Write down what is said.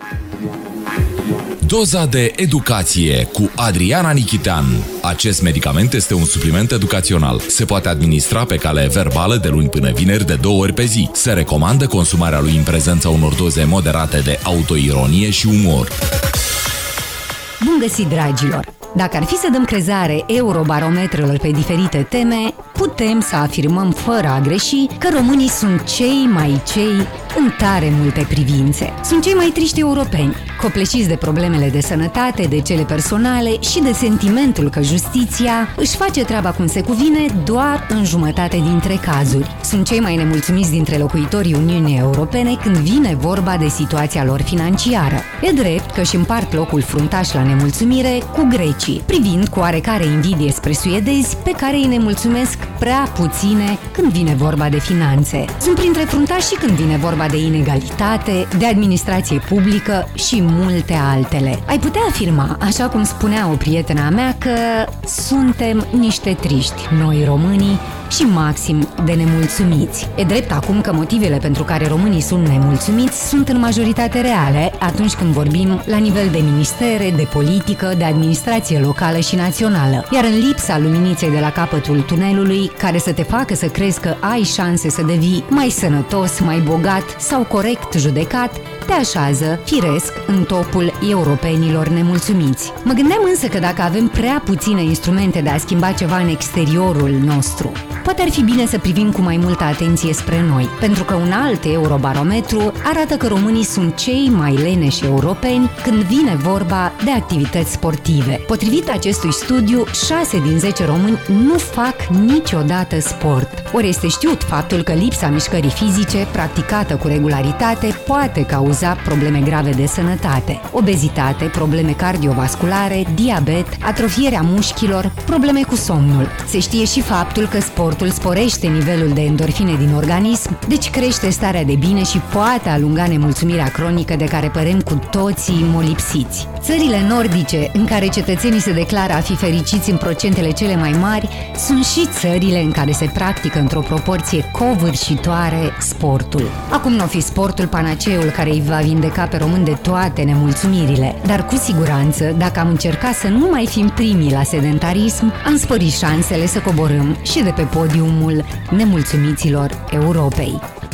Doza de educație cu Adriana Nichitean. Acest medicament este un supliment educațional. Se poate administra pe cale verbală de luni până vineri de 2 ori pe zi. Se recomandă consumarea lui în prezența unor doze moderate de autoironie și umor. Bun găsit, dragilor! Dacă ar fi să dăm crezare eurobarometrelor pe diferite teme, putem să afirmăm fără a greși că românii sunt cei în tare multe privințe. Sunt cei mai triști europeni, copleșiți de problemele de sănătate, de cele personale și de sentimentul că justiția își face treaba cum se cuvine doar în jumătate dintre cazuri. Sunt cei mai nemulțumiți dintre locuitorii Uniunii Europene când vine vorba de situația lor financiară. E drept că își împart locul fruntaș la nemulțumire cu grecii, privind cu oarecare invidie spre suedezi pe care îi nemulțumesc prea puține când vine vorba de finanțe. Sunt printre fruntași și când vine vorba de inegalitate, de administrație publică și multe altele. Ai putea afirma, așa cum spunea o prietena a mea, că suntem niște triști, noi românii, și maxim de nemulțumiți. E drept acum că motivele pentru care românii sunt nemulțumiți sunt în majoritate reale atunci când vorbim la nivel de ministere, de politică, de administrație locală și națională. Iar în lipsa luminiței de la capătul tunelului, care să te facă să crezi că ai șanse să devii mai sănătos, mai bogat sau corect judecat, te așează, firesc, în topul europenilor nemulțumiți. Mă gândeam însă că dacă avem prea puține instrumente de a schimba ceva în exteriorul nostru, poate ar fi bine să privim cu mai multă atenție spre noi, pentru că un alt eurobarometru arată că românii sunt cei mai leneși europeni când vine vorba de activități sportive. Potrivit acestui studiu, 6 din 10 români nu fac niciodată sport. Ori este știut faptul că lipsa mișcării fizice, practicată cu regularitate, poate cauza probleme grave de sănătate, obezitate, probleme cardiovasculare, diabet, atrofierea mușchilor, probleme cu somnul. Se știe și faptul că sportul sporește nivelul de endorfine din organism, deci crește starea de bine și poate alunga nemulțumirea cronică de care părem cu toții molipsiți. Țările nordice, în care cetățenii se declară a fi fericiți în procentele cele mai mari, sunt și țările în care se practică într-o proporție covârșitoare sportul. Acum nu o fi sportul panaceul care îi va vindeca pe români de toate nemulțumirile, dar cu siguranță, dacă am încercat să nu mai fim primii la sedentarism, am sporit șansele să coborâm și de pe podiumul nemulțumiților Europei.